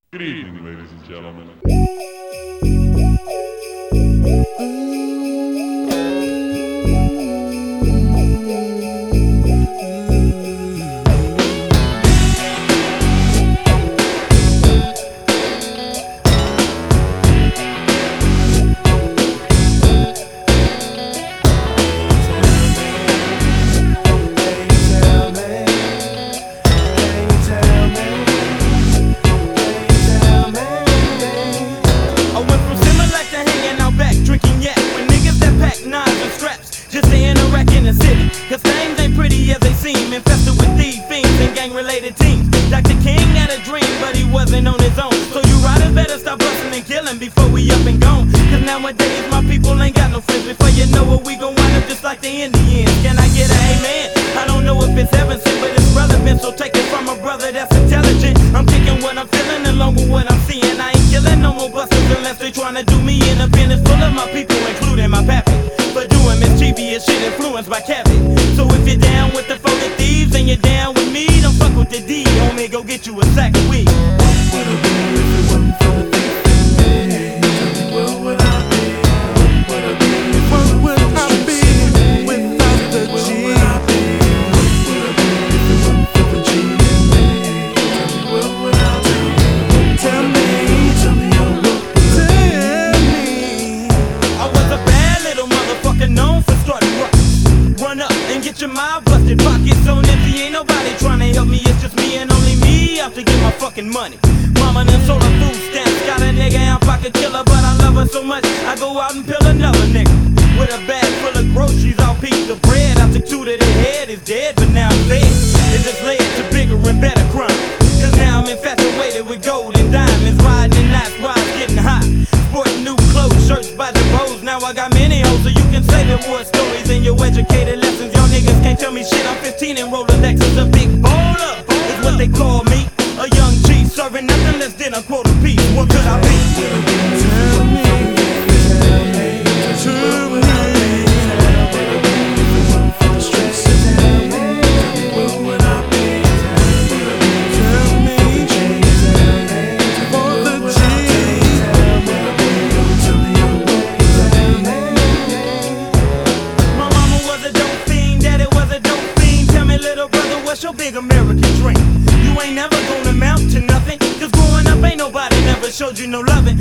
Good evening, ladies and gentlemen. Just staying a wreck in the city, cause things ain't pretty as they seem. Infested with thieves, fiends, and gang-related teams. Dr. King had a dream, but he wasn't on his own. So you riders better stop busting and killing before we up and gone. Cause nowadays my people ain't got no friends. Before you know it, we gon' wind up just like the Indians. Can I get an amen? I don't know if it's heaven sent, but it's relevant. So take it from a brother that's intelligent. I'm kicking what I'm feeling along with what I'm seeing. I ain't killing no more busters unless they tryna do me in. A pen is full of my people, including my pappy. For doing mischievous shit influenced by Kevin. So if you're down with the folk thieves and you're down with me, don't fuck with the D, homie, go get you a sack of weed. What would I be if it wasn't for the thief in me? Tell me, what would I be? What would I be without the G? What would I be if it wasn't for the G in me? Tell me, what would I be? Tell me, oh, what would I be? I was a bad little motherfucker known for starting ruckus. Run up and get your mind busted, pockets on empty. Ain't nobody trying to help me, it's just me and only me out to get my fucking money. Mama done sold her food stamps, got a nigga out pocket killer, but I love her so much I go out and peel another nigga with a bag full of groceries. I'll piece of bread. I took two to the head, is dead, but now I'm dead. It just led to bigger and better crime. Cause now I'm infatuated with gold and diamonds, riding in nice rides, getting hot, sporting new clothes, shirts by the bows. Now I got many hoes, so you can say the war stories in your educated lessons. Y'all niggas can't tell me shit. I'm 15 and roll a Lexus, a big baller is what they call me. A young G serving nothing less than a quarter piece. What could I be? Tell me, tell me. What's your big American dream? You ain't never gonna amount to nothing, cause growing up ain't nobody never showed you no loving.